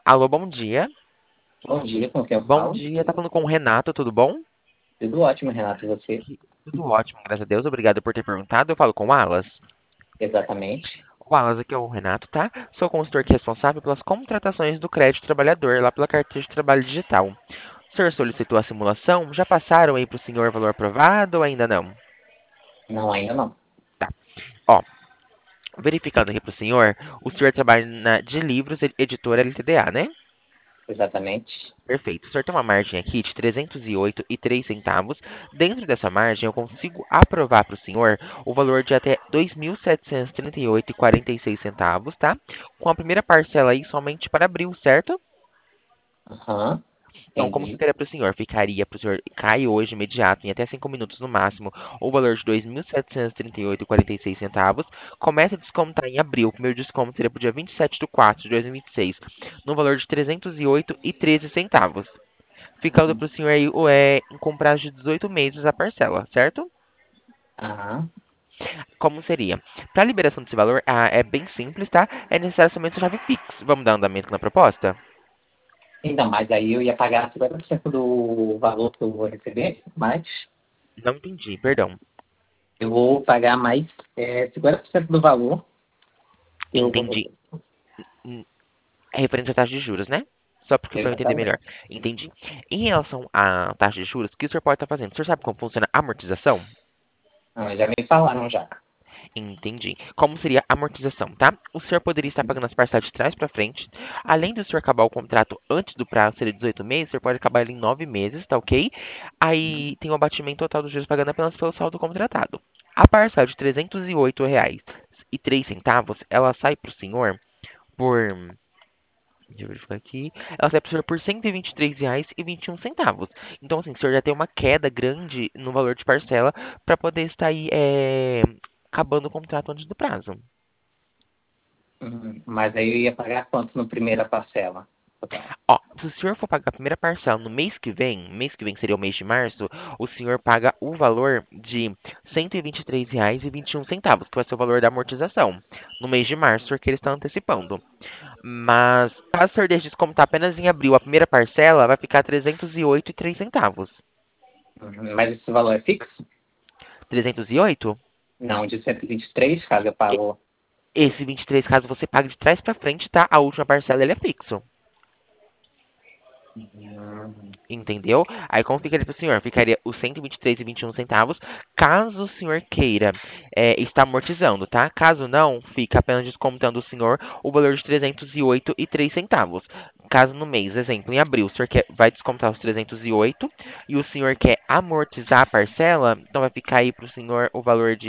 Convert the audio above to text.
Alô, bom dia. Bom dia, com quem eu Bom falo? dia, tá falando com o Renato, tudo bom? Tudo ótimo, Renato, e você? Tudo ótimo, graças a Deus. Obrigado por ter perguntado. Eu falo com o Alas. Exatamente. O Alas aqui é o Renato, tá? Sou consultor que é responsável pelas contratações do crédito trabalhador lá pela carteira de trabalho digital. O senhor solicitou a simulação? Já passaram aí pro senhor o valor aprovado ou ainda não? Não, ainda não. Tá. Ó, verificando aqui pro senhor trabalha de livros editora LTDA, né? Exatamente. Perfeito. O senhor tem uma margem aqui de 308,03 centavos. Dentro dessa margem, eu consigo aprovar para o senhor o valor de até 2.738,46 centavos, tá? Com a primeira parcela aí somente para abril, certo? Aham, Então, como entendi. ficaria para o senhor? Ficaria para o senhor, cai hoje imediato, em até 5 minutos no máximo, o valor de 2.738,46 centavos. Começa a descontar em abril. O primeiro desconto seria para o dia 27 de 4 de 2026, no valor de 308,13 centavos. Ficando Uhum. para o senhor aí em comprar de 18 meses a parcela, certo? Aham. Como seria? Para a liberação desse valor, é bem simples, tá? É necessário somente a chave Pix. Vamos dar andamento na proposta? Então, mas aí eu ia pagar 50% do valor que eu vou receber, mas Não entendi, perdão. eu vou pagar mais 50% do valor que eu vou Entendi. receber. Hum, É referente à taxa de juros, né? Só porque para eu entender melhor. Exatamente. Entendi. Em relação à taxa de juros, o que o senhor pode estar fazendo? O senhor sabe como funciona a amortização? Não, já me falaram já. Entendi. Como seria a amortização, tá? O senhor poderia estar pagando as parcelas de trás para frente. Além do senhor acabar o contrato antes do prazo, seria 18 meses, o senhor pode acabar ele em 9 meses, tá ok? Aí tem o abatimento total dos juros pagando apenas pelo saldo contratado. A parcela de R$ 308,03, ela sai para o senhor por... Deixa eu verificar aqui. Ela sai para o senhor por R$ 123,21. Então, assim, o senhor já tem uma queda grande no valor de parcela para poder estar aí acabando o contrato antes do prazo. Mas aí eu ia pagar quanto no primeira parcela? Total. Ó, se o senhor for pagar a primeira parcela no mês que vem seria o mês de março, o senhor paga o valor de R$ 123,21, que vai ser o valor da amortização. No mês de março, porque eles estão antecipando. Mas, caso o senhor deixe descontar apenas em abril a primeira parcela, vai ficar R$ 308,03. Mas esse valor é fixo? 308? Não, de 123, caso eu E- pago. Esse 23, caso você pague de trás para frente, tá? A última parcela ele é fixo. Hum, Entendeu? Aí como ficaria para o senhor? Ficaria os 123,21 centavos, caso o senhor queira estar amortizando, tá? Caso não, fica apenas descontando o senhor o valor de 308,03 centavos. Caso no mês, exemplo, em abril, o senhor vai descontar os 308 e o senhor quer amortizar a parcela, então vai ficar aí para o senhor o valor de